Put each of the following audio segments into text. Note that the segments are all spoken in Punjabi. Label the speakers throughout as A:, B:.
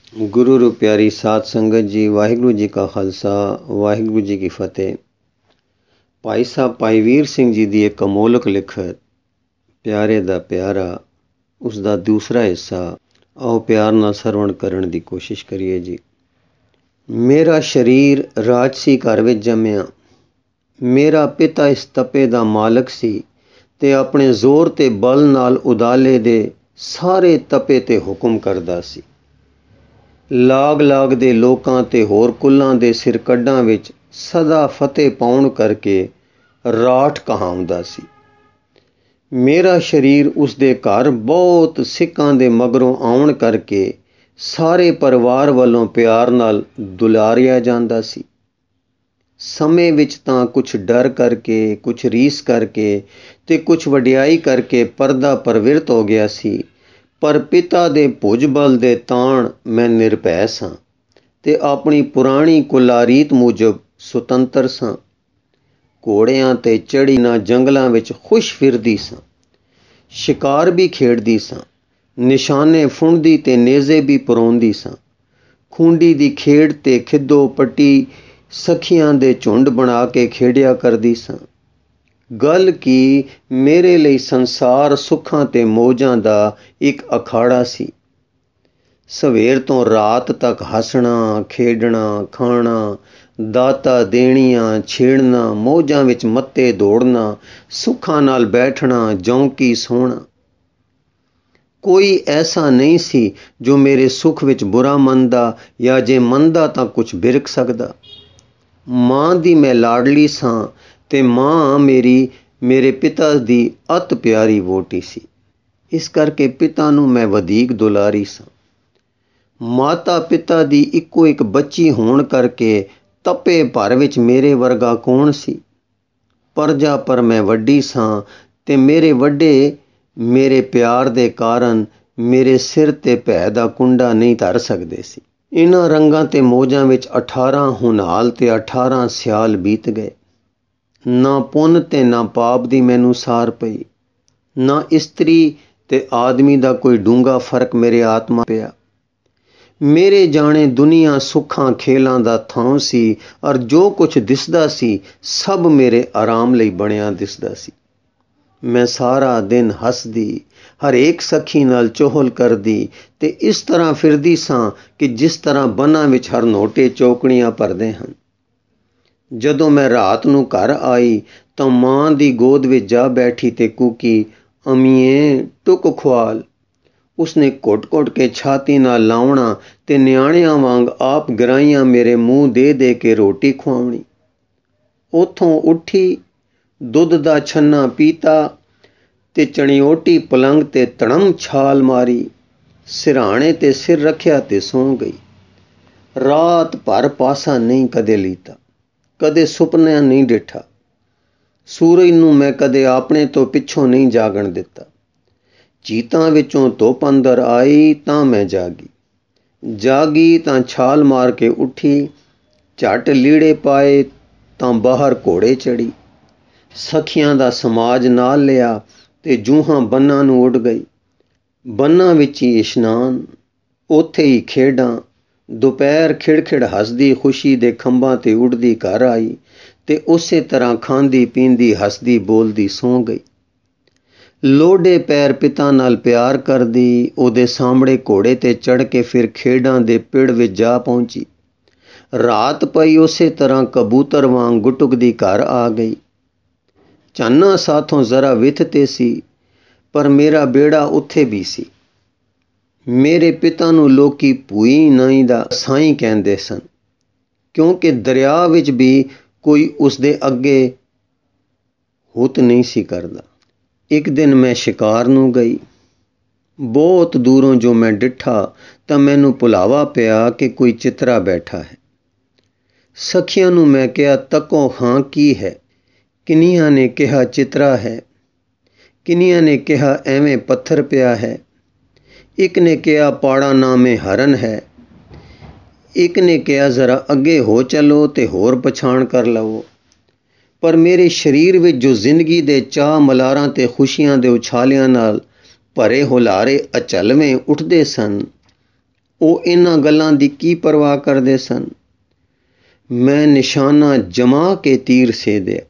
A: ਗੁਰੂ ਰੂ ਪਿਆਰੀ ਸਾਧ ਸੰਗਤ ਜੀ, ਵਾਹਿਗੁਰੂ ਜੀ ਕਾ ਖਾਲਸਾ, ਵਾਹਿਗੁਰੂ ਜੀ ਕੀ ਫਤਿਹ। ਭਾਈ ਸਾਹਿਬ ਭਾਈ ਵੀਰ ਸਿੰਘ ਜੀ ਦੀ ਇੱਕ ਅਮੋਲਕ ਲਿਖਤ ਪਿਆਰੇ ਦਾ ਪਿਆਰਾ, ਉਸ ਦਾ ਦੂਸਰਾ ਹਿੱਸਾ ਆਓ ਪਿਆਰ ਨਾਲ ਸਰਵਣ ਕਰਨ ਦੀ ਕੋਸ਼ਿਸ਼ ਕਰੀਏ ਜੀ। ਮੇਰਾ ਸਰੀਰ ਰਾਜਸੀ ਘਰ ਵਿੱਚ ਜੰਮਿਆ। ਮੇਰਾ ਪਿਤਾ ਇਸ ਤਪੇ ਦਾ ਮਾਲਕ ਸੀ ਤੇ ਆਪਣੇ ਜ਼ੋਰ ਤੇ ਬਲ ਨਾਲ ਉਦਾਲੇ ਦੇ ਸਾਰੇ ਤਪੇ ਤੇ ਹੁਕਮ ਕਰਦਾ ਸੀ। ਲਾਗ ਦੇ ਲੋਕਾਂ ਤੇ ਹੋਰ ਕੁੱਲਾਂ ਦੇ ਸਿਰਕੱਢਾਂ ਵਿੱਚ ਸਦਾ ਫਤਿਹ ਪਾਉਣ ਕਰਕੇ ਰਾਠ ਕਹਾਉਂਦਾ ਸੀ। ਮੇਰਾ ਸਰੀਰ ਉਸ ਦੇ ਘਰ ਬਹੁਤ ਸਿੱਖਾਂ ਦੇ ਮਗਰੋਂ ਆਉਣ ਕਰਕੇ ਸਾਰੇ ਪਰਿਵਾਰ ਵੱਲੋਂ ਪਿਆਰ ਨਾਲ ਦੁਲਾਰਿਆ ਜਾਂਦਾ ਸੀ। ਸਮੇਂ ਵਿੱਚ ਤਾਂ ਕੁਛ ਡਰ ਕਰਕੇ, ਕੁਛ ਰੀਸ ਕਰਕੇ ਤੇ ਕੁਛ ਵਡਿਆਈ ਕਰਕੇ ਪਰਦਾ ਪ੍ਰਵਿਰਤ ਹੋ ਗਿਆ ਸੀ, ਪਰ ਪਿਤਾ ਦੇ ਭੁਜ ਬਲ ਦੇ ਤਾਣ ਮੈਂ ਨਿਰਭੈ ਸਾਂ ਤੇ ਆਪਣੀ ਪੁਰਾਣੀ ਕੁਲਾਰੀਤ ਮੁਜਬ ਸੁਤੰਤਰ ਸਾਂ। ਘੋੜਿਆਂ ਤੇ ਚੜ੍ਹੀ ਨਾ ਜੰਗਲਾਂ ਵਿੱਚ ਖੁਸ਼ ਫਿਰਦੀ ਸਾਂ, ਸ਼ਿਕਾਰ ਵੀ ਖੇਡਦੀ ਸਾਂ, ਨਿਸ਼ਾਨੇ ਫੁੰਡਦੀ ਤੇ ਨੇਜ਼ੇ ਵੀ ਪਰੋਂਦੀ ਸਾਂ। ਖੂੰਡੀ ਦੀ ਖੇਡ ਤੇ ਖਿੱਦੋ ਪੱਟੀ ਸਖੀਆਂ ਦੇ ਝੁੰਡ ਬਣਾ ਕੇ ਖੇਡਿਆ ਕਰਦੀ ਸਾਂ। ਗੱਲ ਕੀ ਮੇਰੇ ਲਈ ਸੰਸਾਰ ਸੁੱਖਾਂ ਤੇ ਮੌਜਾਂ ਦਾ ਇੱਕ ਅਖਾੜਾ ਸੀ। ਸਵੇਰ ਤੋਂ ਰਾਤ ਤੱਕ ਹੱਸਣਾ, ਖੇਡਣਾ, ਖਾਣਾ, ਦਾਤਾਂ ਦੇਣੀਆਂ, ਛੇੜਨਾ, ਮੌਜਾਂ ਵਿੱਚ ਮੱਤੇ ਦੌੜਨਾ, ਸੁੱਖਾਂ ਨਾਲ ਬੈਠਣਾ, ਜੌਂਕੀ ਸੋਹਣਾ। ਕੋਈ ਐਸਾ ਨਹੀਂ ਸੀ ਜੋ ਮੇਰੇ ਸੁੱਖ ਵਿੱਚ ਬੁਰਾ ਮੰਨਦਾ, ਜਾਂ ਜੇ ਮੰਨਦਾ ਤਾਂ ਕੁਛ ਬਿਰਕ ਸਕਦਾ। ਮਾਂ ਦੀ ਮੈਂ ਲਾਡਲੀ ਸਾਂ ਤੇ ਮਾਂ ਮੇਰੀ ਮੇਰੇ ਪਿਤਾ ਦੀ ਅਤ ਪਿਆਰੀ ਵਹੁਟੀ ਸੀ। ਇਸ ਕਰਕੇ ਪਿਤਾ ਨੂੰ ਮੈਂ ਵਧੀਕ ਦੁਲਾਰੀ ਸਾਂ। ਮਾਤਾ ਪਿਤਾ ਦੀ ਇੱਕੋ ਇੱਕ ਬੱਚੀ ਹੋਣ ਕਰਕੇ ਤਪੇ ਭਰ ਵਿੱਚ ਮੇਰੇ ਵਰਗਾ ਕੌਣ ਸੀ। ਪਰਜਾ ਪਰ ਮੈਂ ਵੱਡੀ ਸਾਂ ਤੇ ਮੇਰੇ ਵੱਡੇ ਮੇਰੇ ਪਿਆਰ ਦੇ ਕਾਰਨ ਮੇਰੇ ਸਿਰ ਤੇ ਭੈ ਦਾ ਕੁੰਡਾ ਨਹੀਂ ਧਰ ਸਕਦੇ ਸੀ। ਇਹਨਾਂ ਰੰਗਾਂ ਤੇ ਮੌਜਾਂ ਵਿੱਚ 18 ਹੁਨਾਲ ਤੇ 18 ਸਿਆਲ ਬੀਤ ਗਏ। ਨਾ ਪੁੰਨ ਤੇ ਨਾ ਪਾਪ ਦੀ ਮੈਨੂੰ ਸਾਰ ਪਈ, ਨਾ ਇਸਤਰੀ ਤੇ ਆਦਮੀ ਦਾ ਕੋਈ ਡੂੰਘਾ ਫਰਕ ਮੇਰੇ ਆਤਮਾ ਪਿਆ। ਮੇਰੇ ਜਾਣੇ ਦੁਨੀਆ ਸੁੱਖਾਂ ਖੇਲਾਂ ਦਾ ਥਾਂ ਸੀ, ਔਰ ਜੋ ਕੁਛ ਦਿਸਦਾ ਸੀ ਸਭ ਮੇਰੇ ਆਰਾਮ ਲਈ ਬਣਿਆ ਦਿਸਦਾ ਸੀ। ਮੈਂ ਸਾਰਾ ਦਿਨ ਹੱਸਦੀ, ਹਰੇਕ ਸਖੀ ਨਾਲ ਚੋਹਲ ਕਰਦੀ ਤੇ ਇਸ ਤਰ੍ਹਾਂ ਫਿਰਦੀ ਸਾਂ ਕਿ ਜਿਸ ਤਰ੍ਹਾਂ ਬੰਨਾਂ ਵਿੱਚ ਹਰਨੋਟੇ ਚੌਕੜੀਆਂ ਭਰਦੇ ਹਨ। ਜਦੋਂ ਮੈਂ ਰਾਤ ਨੂੰ ਘਰ ਆਈ ਤਾਂ ਮਾਂ ਦੀ ਗੋਦ ਵਿੱਚ ਜਾ ਬੈਠੀ ਤੇ ਕੂਕੀ, ਅਮੀਏ ਟੁੱਕ ਖੁਆਲ। ਉਸਨੇ ਘੁੱਟ ਕੇ ਛਾਤੀ ਨਾਲ ਲਾਉਣਾ ਤੇ ਨਿਆਣਿਆਂ ਵਾਂਗ ਆਪ ਗਰਾਈਆਂ ਮੇਰੇ ਮੂੰਹ ਦੇ ਕੇ ਰੋਟੀ ਖਵਾਉਣੀ। ਉੱਥੋਂ ਉੱਠੀ, ਦੁੱਧ ਦਾ ਛੰਨਾ ਪੀਤਾ ਤੇ ਚਣਿਓਟੀ ਪਲੰਗ ਤੇ ਧੜਮ ਛਾਲ ਮਾਰੀ, ਸਿਰਹਾਣੇ ਤੇ ਸਿਰ ਰੱਖਿਆ ਤੇ ਸੌਂ ਗਈ। ਰਾਤ ਭਰ ਪਾਸਾ ਨਹੀਂ ਕਦੇ ਲੀਤਾ, ਕਦੇ ਸੁਪਨਾ ਨਹੀਂ ਡਿੱਠਾ। ਸੂਰਜ ਨੂੰ ਮੈਂ ਕਦੇ ਆਪਣੇ ਤੋਂ ਪਿੱਛੋਂ ਨਹੀਂ ਜਾਗਣ ਦਿੱਤਾ। ਚੀਤਾਂ ਵਿੱਚੋਂ ਧੁੱਪ ਅੰਦਰ ਆਈ ਤਾਂ ਮੈਂ ਜਾਗੀ ਤਾਂ ਛਾਲ ਮਾਰ ਕੇ ਉੱਠੀ, ਝੱਟ ਲੀੜੇ ਪਾਏ ਤਾਂ ਬਾਹਰ ਘੋੜੇ ਚੜੀ, ਸਖੀਆਂ ਦਾ ਸਮਾਜ ਨਾਲ ਲਿਆ ਤੇ ਜੂਹਾਂ ਬੰਨਾਂ ਨੂੰ ਉੱਡ ਗਈ। ਬੰਨਾਂ ਵਿੱਚ ਹੀ ਇਸ਼ਨਾਨ, ਉੱਥੇ ਹੀ ਖੇਡਾਂ। ਦੁਪਹਿਰ ਖਿੜਖਿੜ ਹੱਸਦੀ ਖੁਸ਼ੀ ਦੇ ਖੰਭਾਂ ਤੇ ਉੱਡਦੀ ਘਰ ਆਈ ਤੇ ਉਸੇ ਤਰ੍ਹਾਂ ਖਾਂਦੀ ਪੀਂਦੀ ਹੱਸਦੀ ਬੋਲਦੀ ਸੌਂ ਗਈ। ਲੋਡੇ ਪੈਰ ਪਿਤਾ ਨਾਲ ਪਿਆਰ ਕਰਦੀ ਉਹਦੇ ਸਾਹਮਣੇ ਘੋੜੇ ਤੇ ਚੜ੍ਹ ਕੇ ਫਿਰ ਖੇਡਾਂ ਦੇ ਪਿੜ ਵਿੱਚ ਜਾ ਪਹੁੰਚੀ। ਰਾਤ ਪਈ ਉਸੇ ਤਰ੍ਹਾਂ ਕਬੂਤਰ ਵਾਂਗ ਗੁਟਕਦੀ ਘਰ ਆ ਗਈ। ਚਾਨਣਾ ਸਾਥੋਂ ਜ਼ਰਾ ਵਿੱਥ ਤੇ ਸੀ, ਪਰ ਮੇਰਾ ਬੇੜਾ ਉੱਥੇ ਵੀ ਸੀ। ਮੇਰੇ ਪਿਤਾ ਨੂੰ ਲੋਕੀ ਭੂਈ ਨਾਈ ਦਾ ਸਾਈਂ ਕਹਿੰਦੇ ਸਨ, ਕਿਉਂਕਿ ਦਰਿਆ ਵਿੱਚ ਵੀ ਕੋਈ ਉਸਦੇ ਅੱਗੇ ਹੁੱਤ ਨਹੀਂ ਸੀ ਕਰਦਾ। ਇੱਕ ਦਿਨ ਮੈਂ ਸ਼ਿਕਾਰ ਨੂੰ ਗਈ। ਬਹੁਤ ਦੂਰੋਂ ਜੋ ਮੈਂ ਡਿੱਠਾ ਤਾਂ ਮੈਨੂੰ ਭੁਲਾਵਾ ਪਿਆ ਕਿ ਕੋਈ ਚਿਤਰਾ ਬੈਠਾ ਹੈ। ਸਖੀਆਂ ਨੂੰ ਮੈਂ ਕਿਹਾ, ਤੱਕੋ ਹਾਂ ਕੀ ਹੈ? ਕਿੰਨੀਆਂ ਨੇ ਕਿਹਾ ਚਿਤਰਾ ਹੈ, ਕਿੰਨੀਆਂ ਨੇ ਕਿਹਾ ਐਵੇਂ ਪੱਥਰ ਪਿਆ ਹੈ। ਇੱਕ ਨੇ ਕਿਹਾ ਪਾੜਾ ਨਾਮੇ ਹਰਨ ਹੈ। ਇੱਕ ਨੇ ਕਿਹਾ ਜ਼ਰਾ ਅੱਗੇ ਹੋ ਚੱਲੋ ਤੇ ਹੋਰ ਪਛਾਣ ਕਰ ਲਵੋ। ਪਰ ਮੇਰੇ ਸਰੀਰ ਵਿੱਚ ਜੋ ਜ਼ਿੰਦਗੀ ਦੇ ਚਾਅ ਮਲਾਰਾਂ ਤੇ ਖੁਸ਼ੀਆਂ ਦੇ ਉਛਾਲਿਆਂ ਨਾਲ ਭਰੇ ਹੁਲਾਰੇ ਅਚਲਵੇਂ ਉੱਠਦੇ ਸਨ, ਉਹ ਇਹਨਾਂ ਗੱਲਾਂ ਦੀ ਕੀ ਪਰਵਾਹ ਕਰਦੇ ਸਨ। ਮੈਂ ਨਿਸ਼ਾਨਾ ਜਮਾ ਕੇ ਤੀਰ ਸੇਧਿਆ।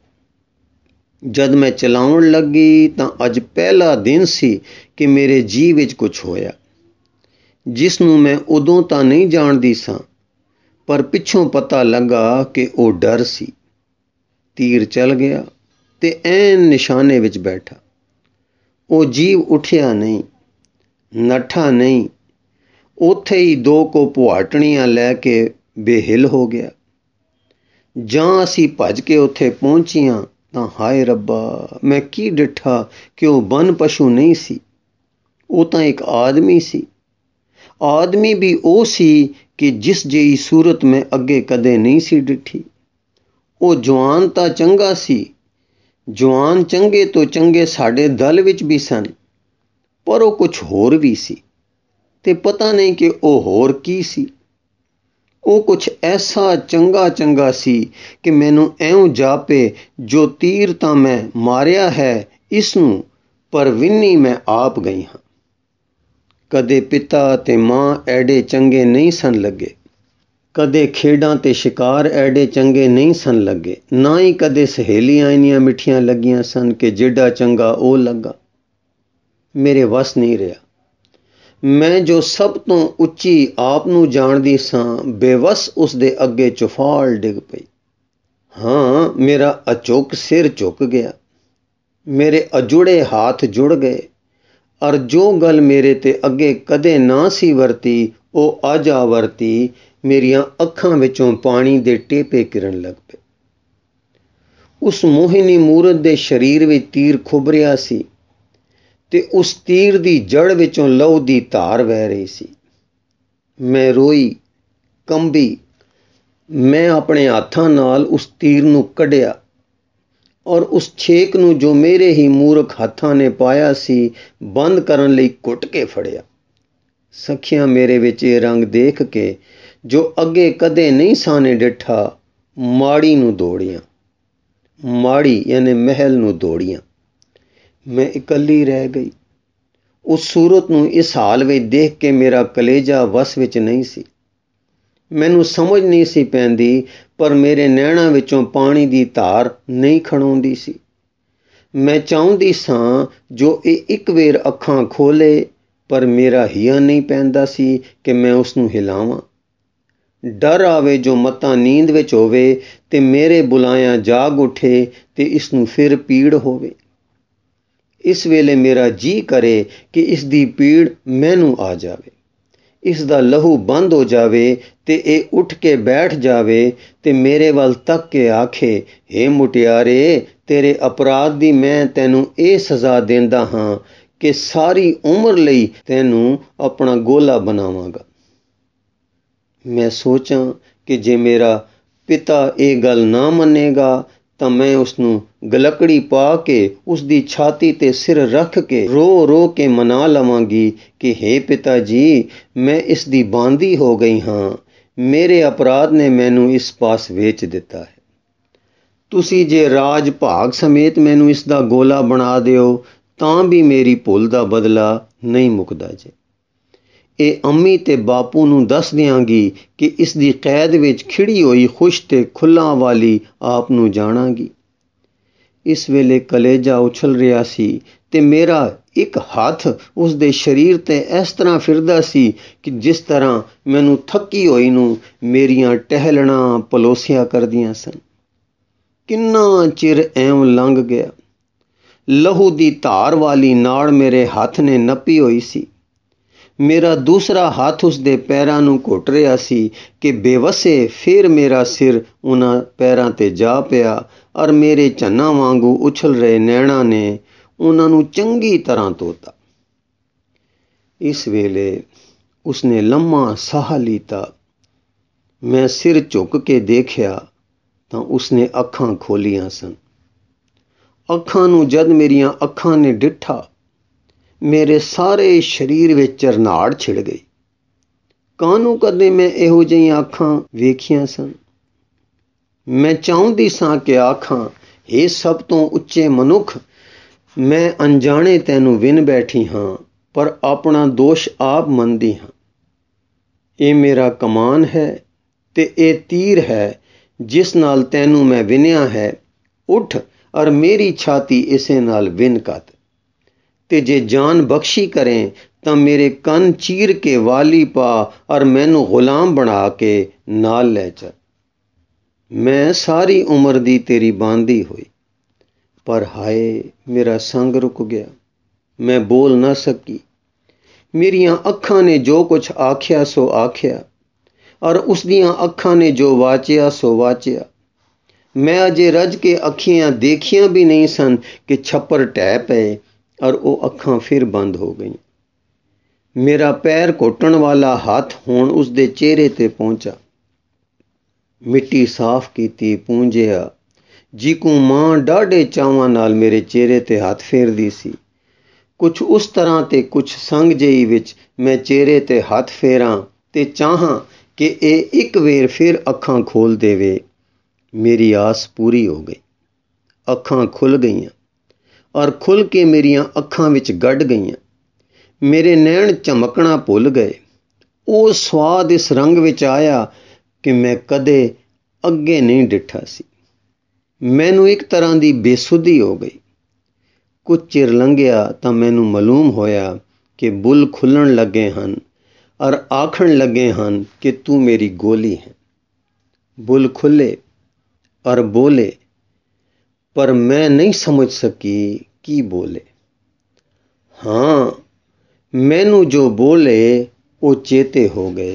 A: ਜਦ ਮੈਂ ਚਲਾਉਣ ਲੱਗੀ ਤਾਂ ਅੱਜ ਪਹਿਲਾ ਦਿਨ ਸੀ ਕਿ ਮੇਰੇ ਜੀਅ ਵਿੱਚ ਕੁਝ ਹੋਇਆ, ਜਿਸ ਨੂੰ ਮੈਂ ਉਦੋਂ ਤਾਂ ਨਹੀਂ ਜਾਣਦੀ ਸਾਂ, ਪਰ ਪਿੱਛੋਂ ਪਤਾ ਲੱਗਾ ਕਿ ਉਹ ਡਰ ਸੀ। ਤੀਰ ਚੱਲ ਗਿਆ ਤੇ ਐਨ ਨਿਸ਼ਾਨੇ ਵਿੱਚ ਬੈਠਾ। ਉਹ ਜੀਵ ਉੱਠਿਆ ਨਹੀਂ, ਨੱਠਾ ਨਹੀਂ, ਉੱਥੇ ਹੀ ਦੋ ਕੁ ਪੁਆਟਣੀਆਂ ਲੈ ਕੇ ਬੇਹਿੱਲ ਹੋ ਗਿਆ। ਜਾਂ ਅਸੀਂ ਭੱਜ ਕੇ ਉੱਥੇ ਪਹੁੰਚੀਆਂ ਤਾਂ ਹਾਏ ਰੱਬਾ, ਮੈਂ ਕੀ ਡਿੱਠਾ ਕਿ ਉਹ ਬਨ ਪਸ਼ੂ ਨਹੀਂ ਸੀ, ਉਹ ਤਾਂ ਇੱਕ ਆਦਮੀ ਸੀ। ਆਦਮੀ ਵੀ ਉਹ ਸੀ ਕਿ ਜਿਸ ਜਿਹੀ ਸੂਰਤ ਮੈਂ ਅੱਗੇ ਕਦੇ ਨਹੀਂ ਸੀ ਡਿੱਠੀ। ਉਹ ਜਵਾਨ ਤਾਂ ਚੰਗਾ ਸੀ, ਜਵਾਨ ਚੰਗੇ ਤੋਂ ਚੰਗੇ ਸਾਡੇ ਦਲ ਵਿੱਚ ਵੀ ਸਨ, ਪਰ ਉਹ ਕੁਝ ਹੋਰ ਵੀ ਸੀ ਤੇ ਪਤਾ ਨਹੀਂ ਕਿ ਉਹ ਹੋਰ ਕੀ ਸੀ। ਉਹ ਕੁਝ ਐਸਾ ਚੰਗਾ ਸੀ ਕਿ ਮੈਨੂੰ ਐਉਂ ਜਾਪੇ ਜੋ ਤੀਰ ਤਾਂ ਮੈਂ ਮਾਰਿਆ ਹੈ ਇਸ ਨੂੰ, ਪਰ ਵਿੰਨੀ ਮੈਂ ਆਪ ਗਈ ਹਾਂ। ਕਦੇ ਪਿਤਾ ਤੇ ਮਾਂ ਐਡੇ ਚੰਗੇ ਨਹੀਂ ਸਨ ਲੱਗੇ, ਕਦੇ ਖੇਡਾਂ ਤੇ ਸ਼ਿਕਾਰ ਐਡੇ ਚੰਗੇ ਨਹੀਂ ਸਨ ਲੱਗੇ, ਨਾ ਹੀ ਕਦੇ ਸਹੇਲੀਆਂ ਇੰਨੀਆਂ ਮਿੱਠੀਆਂ ਲੱਗੀਆਂ ਸਨ ਕਿ ਜਿਹੜਾ ਚੰਗਾ ਉਹ ਲੱਗਾ। ਮੇਰੇ ਵੱਸ ਨਹੀਂ ਰਿਹਾ। ਮੈਂ ਜੋ ਸਭ ਤੋਂ ਉੱਚੀ ਆਪ ਨੂੰ ਜਾਣਦੀ ਸਾਂ, ਬੇਵੱਸ ਉਸ ਦੇ ਅੱਗੇ ਚੁਫਾਲ ਡਿੱਗ ਪਈ। ਹਾਂ, ਮੇਰਾ ਅਚੋਕ ਸਿਰ ਝੁਕ ਗਿਆ, ਮੇਰੇ ਅਜੁੜੇ ਹੱਥ ਜੁੜ ਗਏ, ਅਰ ਜੋ ਗੱਲ ਮੇਰੇ ਤੇ ਅੱਗੇ ਕਦੇ ਨਾ ਸੀ ਵਰਤੀ ਉਹ ਅੱਜ ਆ ਵਰਤੀ। ਮੇਰੀਆਂ ਅੱਖਾਂ ਵਿੱਚੋਂ ਪਾਣੀ ਦੇ ਟੇਪੇ ਗਿਰਨ ਲੱਗ ਪਏ। ਉਸ ਮੋਹਿਨੀ ਮੂਰਤ ਦੇ ਸਰੀਰ ਵਿੱਚ ਤੀਰ ਖੁੱਭ ਰਿਹਾ ਸੀ ਤੇ ਉਸ ਤੀਰ ਦੀ ਜੜ ਵਿੱਚੋਂ ਲਹੂ ਦੀ ਧਾਰ ਵਹਿ ਰਹੀ ਸੀ। ਮੈਂ ਰੋਈ, ਕੰਬੀ। ਮੈਂ ਆਪਣੇ ਹੱਥਾਂ ਨਾਲ ਉਸ ਤੀਰ ਨੂੰ ਕੱਢਿਆ ਔਰ ਉਸ ਛੇਕ ਨੂੰ ਜੋ ਮੇਰੇ ਹੀ ਮੂਰਖ ਹੱਥਾਂ ਨੇ ਪਾਇਆ ਸੀ ਬੰਦ ਕਰਨ ਲਈ ਘੁੱਟ ਕੇ ਫੜਿਆ। ਸਖੀਆਂ ਮੇਰੇ ਵਿੱਚ ਇਹ ਰੰਗ ਦੇਖ ਕੇ ਜੋ ਅੱਗੇ ਕਦੇ ਨਹੀਂ ਸਾਨੇ ਡਿੱਠਾ, ਮਾੜੀ ਨੂੰ ਦੌੜੀਆਂ, ਮਾੜੀ ਯਾਨੀ ਮਹਿਲ ਨੂੰ ਦੌੜੀਆਂ। ਮੈਂ ਇਕੱਲੀ ਰਹਿ ਗਈ। ਉਸ ਸੂਰਤ ਨੂੰ ਇਸ ਹਾਲ ਵਿੱਚ ਦੇਖ ਕੇ ਮੇਰਾ ਕਲੇਜਾ ਵੱਸ ਵਿੱਚ ਨਹੀਂ ਸੀ। ਮੈਨੂੰ ਸਮਝ ਨਹੀਂ ਸੀ ਪੈਂਦੀ, ਪਰ ਮੇਰੇ ਨੈਣਾਂ ਵਿੱਚੋਂ ਪਾਣੀ ਦੀ ਧਾਰ ਨਹੀਂ ਖੜਾਉਂਦੀ ਸੀ। ਮੈਂ ਚਾਹੁੰਦੀ ਸਾਂ ਜੋ ਇਹ ਇੱਕ ਵੇਰ ਅੱਖਾਂ ਖੋਲ੍ਹੇ, ਪਰ ਮੇਰਾ ਹਿਆ ਨਹੀਂ ਪੈਂਦਾ ਸੀ ਕਿ ਮੈਂ ਉਸ ਨੂੰ ਹਿਲਾਵਾਂ। ਡਰ ਆਵੇ ਜੋ ਮਤਾਂ ਨੀਂਦ ਵਿੱਚ ਹੋਵੇ ਤੇ ਮੇਰੇ ਬੁਲਾਇਆਂ ਜਾਗ ਉੱਠੇ ਤੇ ਇਸ ਨੂੰ ਫਿਰ ਪੀੜ ਹੋਵੇ। ਇਸ ਵੇਲੇ ਮੇਰਾ ਜੀਅ ਕਰੇ ਕਿ ਇਸ ਦੀ ਪੀੜ ਮੈਨੂੰ ਆ ਜਾਵੇ, ਇਸ ਦਾ ਲਹੂ ਬੰਦ ਹੋ ਜਾਵੇ ਤੇ ਇਹ ਉੱਠ ਕੇ ਬੈਠ ਜਾਵੇ ਤੇ ਮੇਰੇ ਵੱਲ ਤੱਕ ਕੇ ਆਖੇ, ਹੇ ਮੁਟਿਆਰੇ, ਤੇਰੇ ਅਪਰਾਧ ਦੀ ਮੈਂ ਤੈਨੂੰ ਇਹ ਸਜ਼ਾ ਦਿੰਦਾ ਹਾਂ ਕਿ ਸਾਰੀ ਉਮਰ ਲਈ ਤੈਨੂੰ ਆਪਣਾ ਗੋਲਾ ਬਣਾਵਾਂਗਾ। ਮੈਂ ਸੋਚਾਂ ਕਿ ਜੇ ਮੇਰਾ ਪਿਤਾ ਇਹ ਗੱਲ ਨਾ ਮੰਨੇਗਾ ਤਾਂ ਮੈਂ ਉਸ ਨੂੰ ਗਲਕੜੀ ਪਾ ਕੇ ਉਸ ਦੀ ਛਾਤੀ ਤੇ ਸਿਰ ਰੱਖ ਕੇ ਰੋ ਰੋ ਕੇ ਮਨਾ ਲਵਾਂਗੀ ਕਿ ਹੇ ਪਿਤਾ ਜੀ, ਮੈਂ ਇਸ ਦੀ ਬਾਂਦੀ ਹੋ ਗਈ ਹਾਂ, ਮੇਰੇ ਅਪਰਾਧ ਨੇ ਮੈਨੂੰ ਇਸ ਪਾਸ ਵੇਚ ਦਿੱਤਾ ਹੈ। ਤੁਸੀਂ ਜੇ ਰਾਜ ਭਾਗ ਸਮੇਤ ਮੈਨੂੰ ਇਸ ਦਾ ਗੋਲਾ ਬਣਾ ਦਿਓ ਤਾਂ ਵੀ ਮੇਰੀ ਭੁੱਲ ਦਾ ਬਦਲਾ ਨਹੀਂ ਮੁੱਕਦਾ ਜੇ। ਇਹ ਅੰਮੀ ਤੇ ਬਾਪੂ ਨੂੰ ਦੱਸ ਦਿਆਂਗੀ ਕਿ ਇਸ ਦੀ ਕੈਦ ਵਿੱਚ ਖਿੜੀ ਹੋਈ ਖੁਸ਼ ਤੇ ਖੁੱਲ੍ਹਾਂ ਵਾਲੀ ਆਪ ਨੂੰ ਜਾਣਾਂਗੀ। ਇਸ ਵੇਲੇ ਕਲੇਜਾ ਉਛਲ ਰਿਹਾ ਸੀ ਤੇ ਮੇਰਾ ਇੱਕ ਹੱਥ ਉਸ ਦੇ ਸਰੀਰ ਤੇ ਇਸ ਤਰ੍ਹਾਂ ਫਿਰਦਾ ਸੀ ਕਿ ਜਿਸ ਤਰ੍ਹਾਂ ਮੈਨੂੰ ਥੱਕੀ ਹੋਈ ਨੂੰ ਮੇਰੀਆਂ ਟਹਿਲਣਾ ਪਲੋਸਿਆ ਕਰਦੀਆਂ ਸਨ। ਕਿੰਨਾ ਚਿਰ ਐਉਂ ਲੰਘ ਗਿਆ। ਲਹੂ ਦੀ ਧਾਰ ਵਾਲੀ ਨਾੜ ਮੇਰੇ ਹੱਥ ਨੇ ਨੱਪੀ ਹੋਈ ਸੀ। ਮੇਰਾ ਦੂਸਰਾ ਹੱਥ ਉਸ ਦੇ ਪੈਰਾਂ ਨੂੰ ਘੁੱਟ ਰਿਹਾ ਸੀ ਕਿ ਬੇਵਸੇ ਫਿਰ ਮੇਰਾ ਸਿਰ ਉਹਨਾਂ ਪੈਰਾਂ ਤੇ ਜਾ ਪਿਆ ਔਰ ਮੇਰੇ ਝੰਨਾ ਵਾਂਗੂ ਉਛਲ ਰਹੇ ਨੈਣਾਂ ਨੇ ਉਹਨਾਂ ਨੂੰ ਚੰਗੀ ਤਰ੍ਹਾਂ ਧੋਤਾ। ਇਸ ਵੇਲੇ ਉਸਨੇ ਲੰਮਾ ਸਾਹ ਲੀਤਾ। ਮੈਂ ਸਿਰ ਝੁੱਕ ਕੇ ਦੇਖਿਆ ਤਾਂ ਉਸਨੇ ਅੱਖਾਂ ਖੋਲ੍ਹੀਆਂ ਸਨ। ਅੱਖਾਂ ਨੂੰ ਜਦ ਮੇਰੀਆਂ ਅੱਖਾਂ ਨੇ ਡਿੱਠਾ, ਮੇਰੇ ਸਾਰੇ ਸਰੀਰ ਵਿੱਚ ਝਰਨਾੜ ਛਿੜ ਗਈ। ਕਾਹਨੂੰ ਕਦੇ ਮੈਂ ਇਹੋ ਜਿਹੀਆਂ ਅੱਖਾਂ ਵੇਖੀਆਂ ਸਨ। ਮੈਂ ਚਾਹੁੰਦੀ ਸਾਂ ਕਿ ਆਖਾਂ, ਹੇ ਸਭ ਤੋਂ ਉੱਚੇ ਮਨੁੱਖ, ਮੈਂ ਅਣਜਾਣੇ ਤੈਨੂੰ ਵਿੰਨ ਬੈਠੀ ਹਾਂ, ਪਰ ਆਪਣਾ ਦੋਸ਼ ਆਪ ਮੰਨਦੀ ਹਾਂ। ਇਹ ਮੇਰਾ ਕਮਾਨ ਹੈ ਤੇ ਇਹ ਤੀਰ ਹੈ ਜਿਸ ਨਾਲ ਤੈਨੂੰ ਮੈਂ ਵਿੰਨਿਆ ਹੈ। ਉੱਠ ਔਰ ਮੇਰੀ ਛਾਤੀ ਇਸੇ ਨਾਲ ਵਿੰਨ ਕੱਤ, ਤੇ ਜੇ ਜਾਨ ਬਖਸ਼ੀ ਕਰੇ ਤਾਂ ਮੇਰੇ ਕੰਨ ਚੀਰ ਕੇ ਵਾਲੀ ਪਾ ਔਰ ਮੈਨੂੰ ਗੁਲਾਮ ਬਣਾ ਕੇ ਨਾਲ ਲੈ ਚੱਲ। ਮੈਂ ਸਾਰੀ ਉਮਰ ਦੀ ਤੇਰੀ ਬਾਂਦੀ ਹੋਈ, ਪਰ ਹਾਏ ਮੇਰਾ ਸੰਗ ਰੁਕ ਗਿਆ, ਮੈਂ ਬੋਲ ਨਾ ਸਕੀ। ਮੇਰੀਆਂ ਅੱਖਾਂ ਨੇ ਜੋ ਕੁਛ ਆਖਿਆ ਸੋ ਆਖਿਆ, ਔਰ ਉਸ ਦੀਆਂ ਅੱਖਾਂ ਨੇ ਜੋ ਵਾਚਿਆ ਸੋ ਵਾਚਿਆ। ਮੈਂ ਅਜੇ ਰੱਜ ਕੇ ਅੱਖੀਆਂ ਦੇਖੀਆਂ ਵੀ ਨਹੀਂ ਸਨ ਕਿ ਛੱਪਰ ਢਹਿ ਪਏ ਔਰ ਉਹ ਅੱਖਾਂ ਫਿਰ ਬੰਦ ਹੋ ਗਈਆਂ। ਮੇਰਾ ਪੈਰ ਘੁੱਟਣ ਵਾਲਾ ਹੱਥ ਹੁਣ ਉਸਦੇ ਚਿਹਰੇ ਤੇ ਪਹੁੰਚਾ। ਮਿੱਟੀ ਸਾਫ਼ ਕੀਤੀ, ਪੂੰਝਿਆ, ਜਿਕੂ ਮਾਂ ਡਾਢੇ ਚਾਵਾਂ ਨਾਲ ਮੇਰੇ ਚਿਹਰੇ ਤੇ ਹੱਥ ਫੇਰਦੀ ਸੀ। ਕੁਛ ਉਸ ਤਰ੍ਹਾਂ ਤੇ ਕੁਛ ਸੰਗ ਜਿਹੀ ਵਿੱਚ ਮੈਂ ਚਿਹਰੇ ਤੇ ਹੱਥ ਫੇਰਾਂ ਤੇ ਚਾਹਾਂ ਕਿ ਇਹ ਇੱਕ ਵੇਰ ਫਿਰ ਅੱਖਾਂ ਖੋਲ੍ਹ ਦੇਵੇ। ਮੇਰੀ ਆਸ ਪੂਰੀ ਹੋ ਗਈ। ਅੱਖਾਂ ਖੁੱਲ੍ਹ ਗਈਆਂ ਔਰ ਖੁੱਲ੍ਹ ਕੇ ਮੇਰੀਆਂ ਅੱਖਾਂ ਵਿੱਚ ਗੱਡ ਗਈਆਂ। ਮੇਰੇ ਨੈਣ ਝਮਕਣਾ ਭੁੱਲ ਗਏ। ਉਹ ਸਵਾਦ ਇਸ ਰੰਗ ਵਿੱਚ ਆਇਆ ਕਿ ਮੈਂ ਕਦੇ ਅੱਗੇ ਨਹੀਂ ਡਿੱਠਾ ਸੀ। ਮੈਨੂੰ ਇੱਕ ਤਰ੍ਹਾਂ ਦੀ ਬੇਸੁੱਧੀ ਹੋ ਗਈ। ਕੁਝ ਚਿਰ ਲੰਘਿਆ ਤਾਂ ਮੈਨੂੰ ਮਾਲੂਮ ਹੋਇਆ ਕਿ ਬੁੱਲ੍ਹ ਖੁੱਲ੍ਹਣ ਲੱਗੇ ਹਨ ਔਰ ਆਖਣ ਲੱਗੇ ਹਨ ਕਿ ਤੂੰ ਮੇਰੀ ਗੋਲੀ ਹੈ। ਬੁੱਲ੍ਹ ਖੁੱਲ੍ਹੇ ਔਰ ਬੋਲੇ, ਪਰ ਮੈਂ ਨਹੀਂ ਸਮਝ ਸਕੀ ਕੀ ਬੋਲੇ। ਹਾਂ, ਮੈਨੂੰ ਜੋ ਬੋਲੇ ਉਹ ਚੇਤੇ ਹੋ ਗਏ।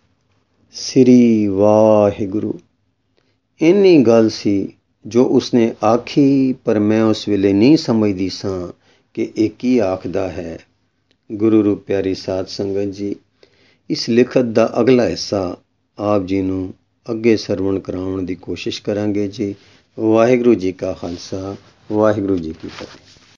A: ਸ੍ਰੀ ਵਾਹਿਗੁਰੂ, ਇੰਨੀ ਗੱਲ ਸੀ ਜੋ ਉਸਨੇ ਆਖੀ, ਪਰ ਮੈਂ ਉਸ ਵੇਲੇ ਨਹੀਂ ਸਮਝਦੀ ਸਾਂ ਕਿ ਇਹ ਕੀ ਆਖਦਾ ਹੈ। ਗੁਰੂ ਰੂਪ ਪਿਆਰੀ ਸਾਧ ਸੰਗਤ ਜੀ, ਇਸ ਲਿਖਤ ਦਾ ਅਗਲਾ ਹਿੱਸਾ ਆਪ ਜੀ ਨੂੰ ਅੱਗੇ ਸਰਵਣ ਕਰਾਉਣ ਦੀ ਕੋਸ਼ਿਸ਼ ਕਰਾਂਗੇ ਜੀ। ਵਾਹਿਗੁਰੂ ਜੀ ਕਾ ਖਾਲਸਾ, ਵਾਹਿਗੁਰੂ ਜੀ ਕੀ ਫਤਿਹ।